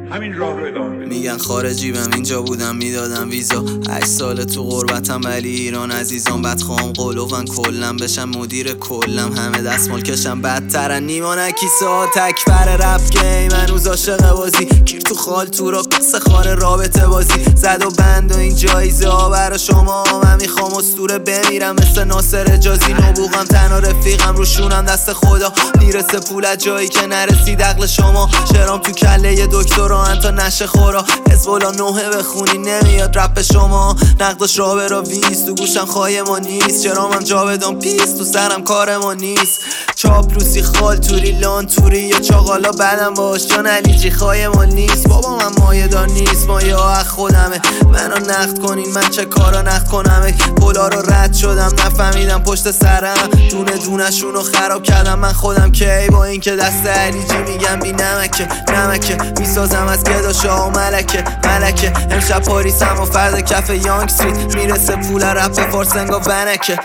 همین راه رو ادامه بدید. میگن خارجی بم اینجا بودم میدادم ویزا 8 سال تو غربتم ولی ایران عزیزان بدخوام قلوبن کلم بشم مدیر کلم همه دستمال کشم بدترن نیمانه کیسه ها تکبر رپ گیم هنوز عاشق بازی گیر تو خال تو را قصه خاره رابطه بازی زد و بند و این جایزه ها برا شما من میخوام اسطوره بمیرم مثل ناصر اجازی نبوغم تنها رفیقم روشونم دست خدا میرسه پول جایی که نرسید عقل شما شرام تو کله یه دکتر تا نشه خورا حزبولا نوحه بخونی نمیاد رپ شما نقداش را برا ویست تو گوشم خواهی ما نیست چرامم جا بدم پیست تو سرم کار ما نیست چاپلوسی خال توری لان توری یا چاقالا بدم باش جان علیجی خواهی ما نیست بابا من مایه دار نیست مایه ها اخ خودمه منو نقد کنین من چه کارا نقد کنمه پولا رو رد شدم نفهمیدم پشت سرم دونه دونه شونو خراب کردم من خودم کی با این که دست علیجی میگم بی نمکه میسازم از گداشا و ملکه امشب پاریسم و فرد کف یانگ استریت میرسه پول رپ فارسنگا ونکه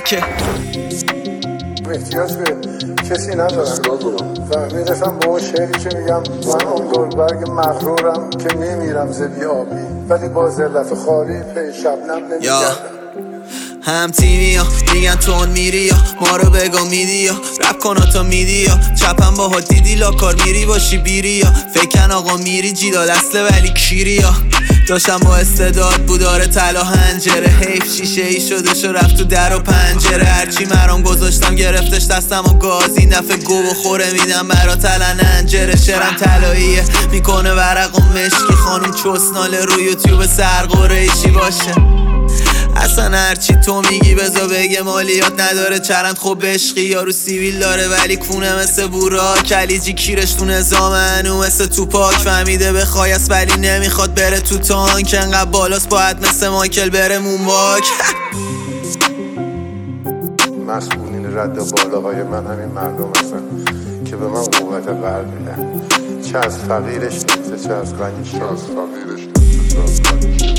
احتیاج به کسی ندارم و میرسم با اون شعری که میگم من اون دوربرگ مغرورم که میمیرم زبی آبی ولی با ذلت خالی پی شبنم نمیگردم هم تیمی ها میگن تون میری یا ما رو بگو میدی یا رپ کن تا میدی یا چپم با ها دیدی لاکار میری باشی بیری یا فکن آقا میری جیداد اصله ولی کیری یا داشتم با استعداد بوداره تلا هنجره حیف شیشه ای شده شو رفت تو در و پنجره هرچی مرام گذاشتم گرفتش دستم و گاز این دفعه گو بخوره میدم برا تلن انجره شرم تلاییه میکنه ورق و مشکی خانوم چسناله رو یوتیوب سرقوره ایشی باشه اصلا هرچی تو میگی بزا بگه مالیات نداره چرند خب عشقی یارو سیویل داره ولی کونه مثل بورا کلیجی کیرش تو نظام هنو مثل تو پاک فهمیده بخوای است ولی نمیخواد بره تو تانک انقدر بالاست باید مثل مایکل بره مونواک مسئولین رد بالاهای من همین مردم هستن که به من قوت قلب میدن چه از فقیرش نیسته چه از غنیش